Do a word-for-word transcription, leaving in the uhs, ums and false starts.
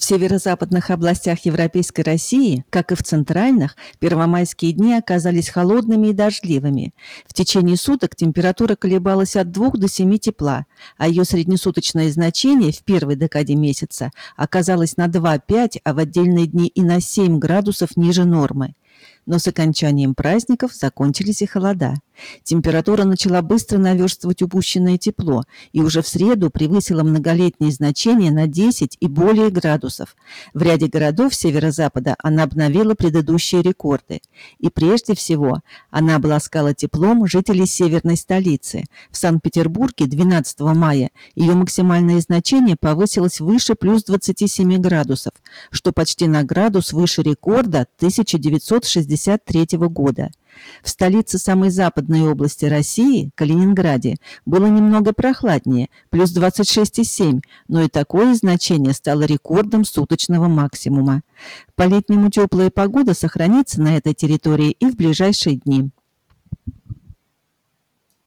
В северо-западных областях Европейской России, как и в центральных, первомайские дни оказались холодными и дождливыми. В течение суток температура колебалась от двух до семи тепла, а ее среднесуточное значение в первой декаде месяца оказалось на два-пять, а в отдельные дни и на семь градусов ниже нормы. Но с окончанием праздников закончились и холода. Температура начала быстро наверстывать упущенное тепло и уже в среду превысила многолетние значения на десять и более градусов. В ряде городов северо-запада она обновила предыдущие рекорды. И прежде всего она обласкала теплом жителей северной столицы. В Санкт-Петербурге двенадцатого мая ее максимальное значение повысилось выше плюс двадцати семи градусов, что почти на градус выше рекорда тысяча девятьсот шестьдесят третьего года. В столице самой западной области России, Калининграде, было немного прохладнее, плюс двадцать шесть и семь, но и такое значение стало рекордом суточного максимума. По-летнему теплая погода сохранится на этой территории и в ближайшие дни.